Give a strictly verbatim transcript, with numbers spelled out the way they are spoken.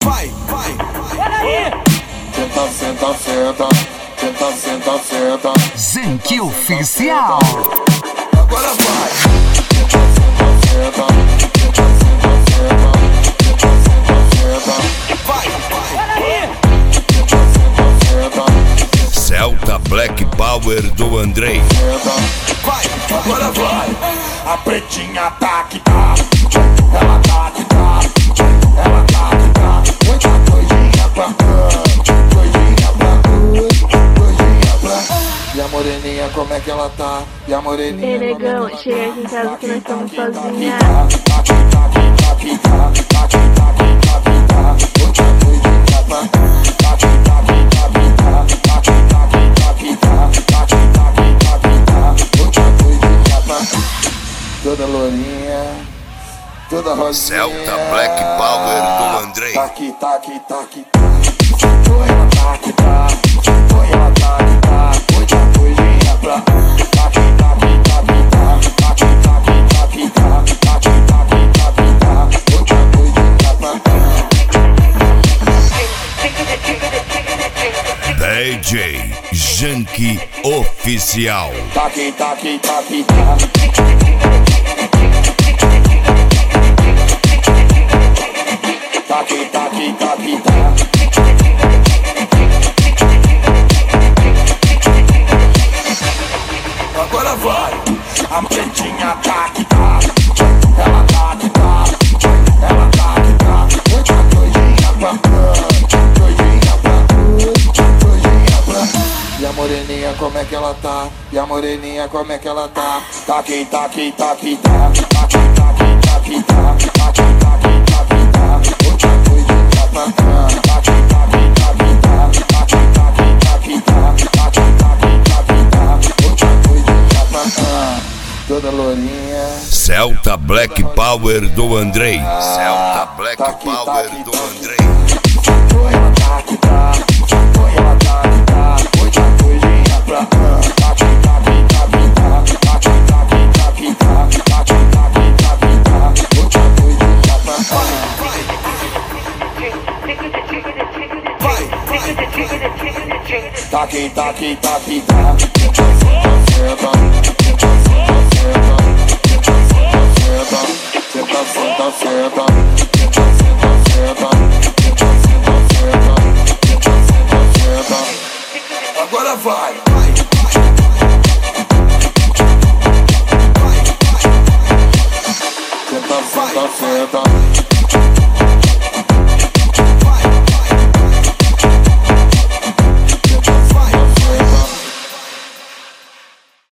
vai, vai. Peraí. Senta, senta, senta. Senta, senta, senta. Zenki Oficial. Agora vai. Senta, senta, senta. Senta, senta, senta. Senta, senta, senta. Vai, vai. Peraí. Senta, senta, senta. Celta Black Power do Andrei. Vai, agora vai. A pretinha tá que tá. Ela tá que tá. Ela tá que tá. Muita coisinha pra cá. Coisinha pra cá. Coisinha pra cá. E a moreninha, como é que ela tá? E a moreninha. Ei, negão, chega aqui em casa que nós estamos sozinhas. Toda lourinha, toda rosinha. Celta Black Power do Andrei. Tá aqui, tá aqui, tá aqui, tá. Foi ela tá aqui, tá. Foi ela tá aqui, tá. Muita coisinha pra. Tá aqui, tá aqui, tá aqui, tá. Tá aqui, tá aqui, tá aqui, tá. Tá aqui, tá aqui, tá aqui, tá. Muita coisinha pra. D J Zenki Oficial. Tá aqui, tá aqui, tá aqui, tá. Tá aqui, tá aqui, tá aqui, tá. Agora vai. A pretinha tá aqui, tá. Ela tá aqui, tá. Ela tá aqui, tá. Muita coisinha pra cá. Coisinha pra cá. Coisinha pra cá. E a moreninha, como é que ela tá? E a moreninha, como é que ela tá? Tá aqui, tá aqui, tá aqui, tá. Tá aqui, tá aqui, tá aqui, tá. Tá aqui, tá aqui, tá aqui, tá. Muita coisinha pra cá. Tá aqui, tá aqui, tá aqui, tá. Tá aqui, tá aqui, tá aqui, tá. Tá aqui, tá aqui, tá aqui, tá. Muita coisinha pra cá. Toda lourinha. Celta Black Power do Andrei. Celta Black Tá aqui, tá Power aqui, do tá aqui. Andrei. Foi ela tá aqui, tá. Foi ela tá aqui, tá. Muita coisinha pra cá. Tá aqui, tá aqui, tá aqui, tá. Tá aqui, tá aqui, tá aqui, tá. Tá aqui, tá aqui, tá aqui, tá. Muita coisinha pra cá. Vai, vai. Tá aqui, tá aqui, tá aqui, tá. Senta, senta, senta, senta, senta, senta, senta, senta, senta, senta, senta, senta.